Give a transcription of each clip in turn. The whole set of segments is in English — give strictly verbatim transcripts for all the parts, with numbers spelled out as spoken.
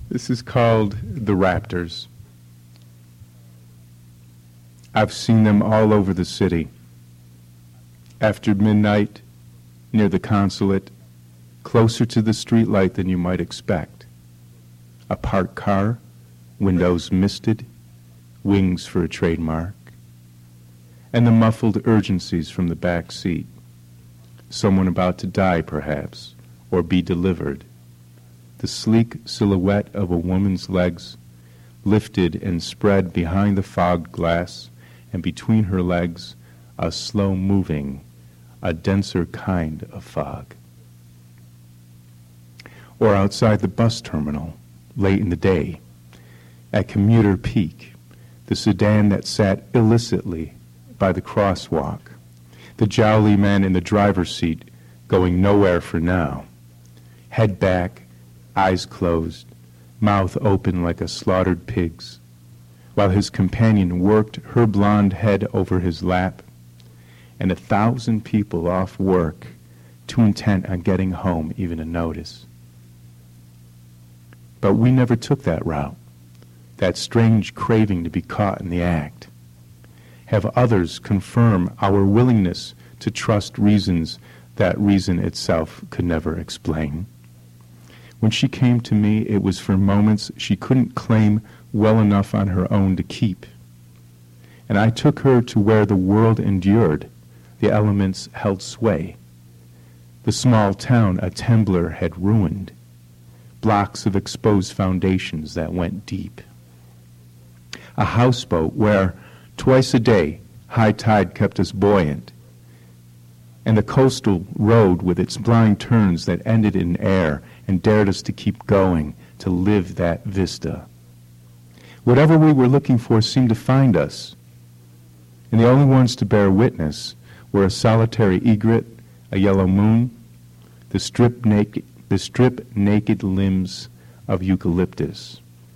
This is called The Raptors. I've seen them all over the city. After midnight, near the consulate, closer to the streetlight than you might expect. A parked car, windows misted, wings for a trademark, and the muffled urgencies from the back seat. Someone about to die, perhaps, or be delivered. The sleek silhouette of a woman's legs, lifted and spread behind the fogged glass, and between her legs, a slow-moving, a denser kind of fog. Or outside the bus terminal, late in the day, at commuter peak, the sedan that sat illicitly by the crosswalk, the jowly man in the driver's seat going nowhere for now, head back, eyes closed, mouth open like a slaughtered pig's, while his companion worked her blonde head over his lap, and a thousand people off work, too intent on getting home even to notice. But we never took that route, that strange craving to be caught in the act. Have others confirm our willingness to trust reasons that reason itself could never explain. When she came to me, it was for moments she couldn't claim well enough on her own to keep. And I took her to where the world endured, the elements held sway. The small town a Tembler had ruined, blocks of exposed foundations that went deep. A houseboat where, twice a day, high tide kept us buoyant, and the coastal road with its blind turns that ended in air and dared us to keep going, to live that vista. Whatever we were looking for seemed to find us, and the only ones to bear witness were a solitary egret, a yellow moon, the strip naked, the strip naked limbs of eucalyptus.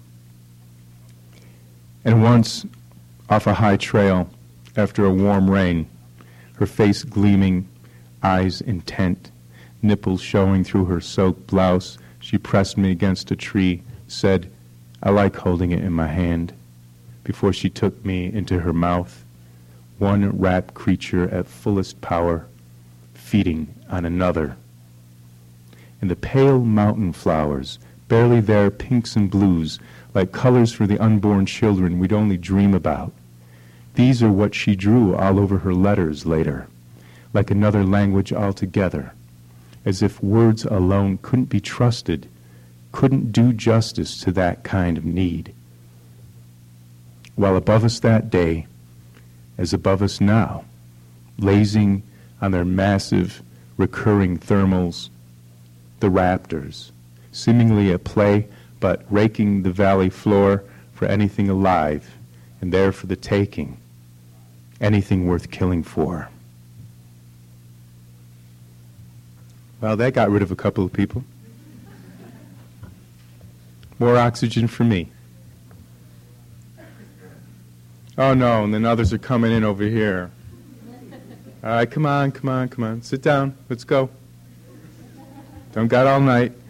And once, off a high trail, after a warm rain, her face gleaming, eyes intent, nipples showing through her soaked blouse, she pressed me against a tree, said, "I like holding it in my hand," before she took me into her mouth, one rapt creature at fullest power, feeding on another. And the pale mountain flowers, barely there pinks and blues, like colors for the unborn children we'd only dream about. These are what she drew all over her letters later, like another language altogether, as if words alone couldn't be trusted, couldn't do justice to that kind of need. While above us that day, as above us now, lazing on their massive, recurring thermals, the raptors, seemingly at play, but raking the valley floor for anything alive, and there for the taking, anything worth killing for. Well, that got rid of a couple of people. More oxygen for me. Oh no, and then others are coming in over here. All right, come on, come on, come on. Sit down. Let's go. Don't got all night.